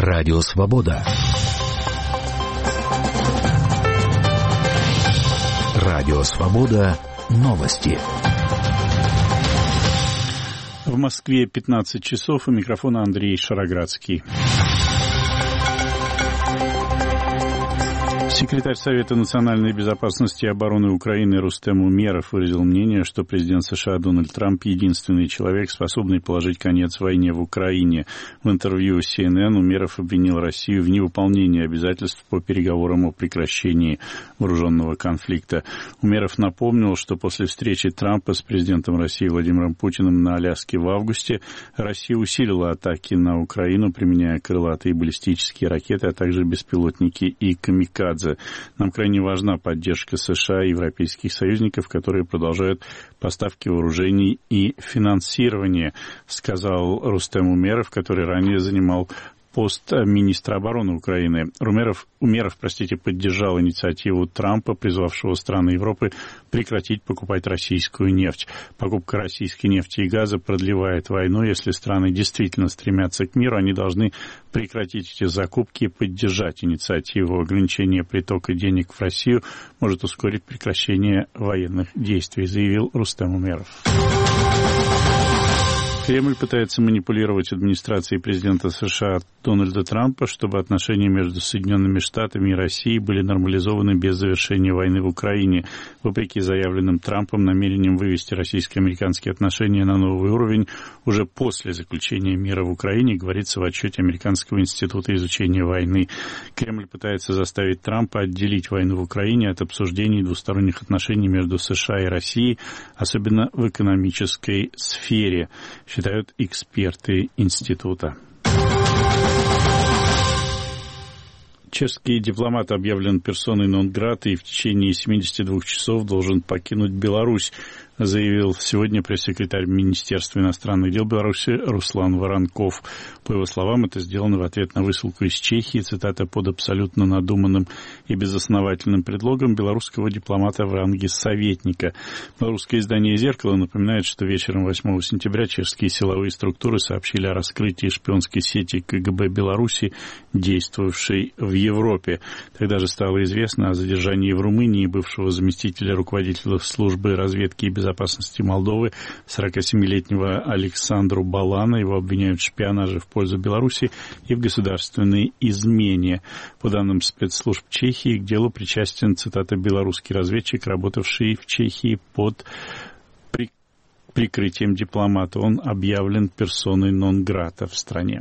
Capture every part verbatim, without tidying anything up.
Радио Свобода. Радио Свобода. Новости. В Москве пятнадцать часов, у микрофона Андрей Шароградский. Секретарь Совета национальной безопасности и обороны Украины Рустем Умеров выразил мнение, что президент США Дональд Трамп единственный человек, способный положить конец войне в Украине. В интервью с си эн эн Умеров обвинил Россию в невыполнении обязательств по переговорам о прекращении вооруженного конфликта. Умеров напомнил, что после встречи Трампа с президентом России Владимиром Путиным на Аляске в августе Россия усилила атаки на Украину, применяя крылатые и баллистические ракеты, а также беспилотники и камикадзе. Нам крайне важна поддержка США и европейских союзников, которые продолжают поставки вооружений и финансирование, сказал Рустем Умеров, который ранее занимал пост министра обороны Украины. Умеров, Умеров, простите, поддержал инициативу Трампа, призвавшего страны Европы прекратить покупать российскую нефть. Покупка российской нефти и газа продлевает войну. Если страны действительно стремятся к миру, они должны прекратить эти закупки и поддержать инициативу. Ограничение притока денег в Россию может ускорить прекращение военных действий, заявил Рустем Умеров. Кремль пытается манипулировать администрацией президента США Дональда Трампа, чтобы отношения между Соединенными Штатами и Россией были нормализованы без завершения войны в Украине. Вопреки заявленным Трампом намерениям вывести российско-американские отношения на новый уровень уже после заключения мира в Украине, говорится в отчете Американского института изучения войны. Кремль пытается заставить Трампа отделить войну в Украине от обсуждений двусторонних отношений между США и Россией, особенно в экономической сфере, считают эксперты института. Чешский дипломат объявлен персоной нон-грата и в течение семидесяти двух часов должен покинуть Беларусь, заявил сегодня пресс-секретарь Министерства иностранных дел Беларуси Руслан Воронков. По его словам, это сделано в ответ на высылку из Чехии, цитата, под абсолютно надуманным и безосновательным предлогом белорусского дипломата в ранге советника. Белорусское издание «Зеркало» напоминает, что вечером восьмого сентября чешские силовые структуры сообщили о раскрытии шпионской сети ка гэ бэ Беларуси, действовавшей в Европе. Тогда же стало известно о задержании в Румынии бывшего заместителя руководителя службы разведки и безопасности безопасности Молдовы сорокасемилетнего Александру Балана. Его обвиняют в шпионаже в пользу Беларуси и в государственной измене. По данным спецслужб Чехии, к делу причастен, цитата, белорусский разведчик, работавший в Чехии под при... прикрытием дипломата. Он объявлен персоной нон-грата в стране.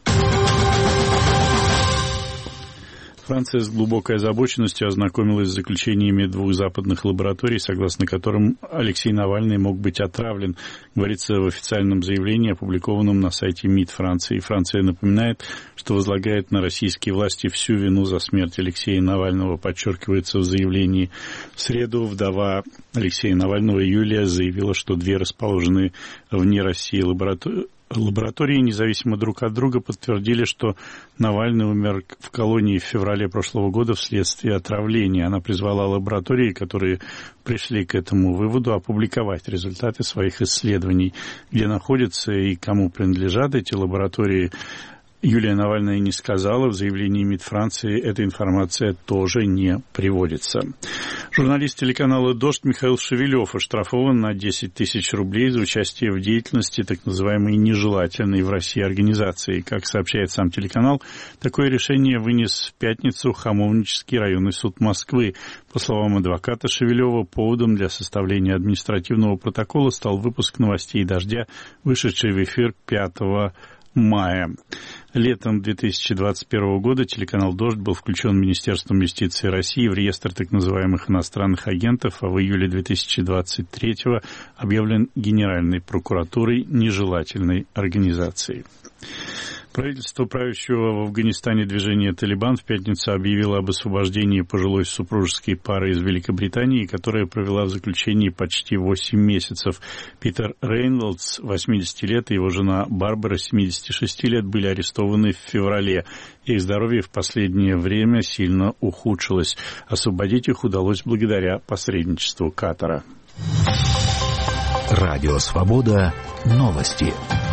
Франция с глубокой озабоченностью ознакомилась с заключениями двух западных лабораторий, согласно которым Алексей Навальный мог быть отравлен, говорится в официальном заявлении, опубликованном на сайте МИД Франции. Франция напоминает, что возлагает на российские власти всю вину за смерть Алексея Навального, подчеркивается в заявлении. В среду вдова Алексея Навального Юлия заявила, что две расположенные вне России лаборатории Лаборатории, независимо друг от друга, подтвердили, что Навальный умер в колонии в феврале прошлого года вследствие отравления. Она призвала лаборатории, которые пришли к этому выводу, опубликовать результаты своих исследований, где находятся и кому принадлежат эти лаборатории. Юлия Навальная не сказала, в заявлении МИД Франции эта информация тоже не приводится. Журналист телеканала «Дождь» Михаил Шевелев оштрафован на десять тысяч рублей за участие в деятельности так называемой нежелательной в России организации. Как сообщает сам телеканал, такое решение вынес в пятницу Хамовнический районный суд Москвы. По словам адвоката Шевелева, поводом для составления административного протокола стал выпуск новостей «Дождя», вышедший в эфир пятого мая. Летом две тысячи двадцать первого года телеканал «Дождь» был включен Министерством юстиции России в реестр так называемых иностранных агентов, а в июле две тысячи двадцать третьего объявлен Генеральной прокуратурой нежелательной организацией. Правительство правящего в Афганистане движения «Талибан» в пятницу объявило об освобождении пожилой супружеской пары из Великобритании, которая провела в заключении почти восемь месяцев. Питер Рейнольдс, восьмидесяти лет, и его жена Барбара, семидесяти шести лет, были арестованы в феврале. Их здоровье в последнее время сильно ухудшилось. Освободить их удалось благодаря посредничеству Катара. Радио «Свобода». Новости.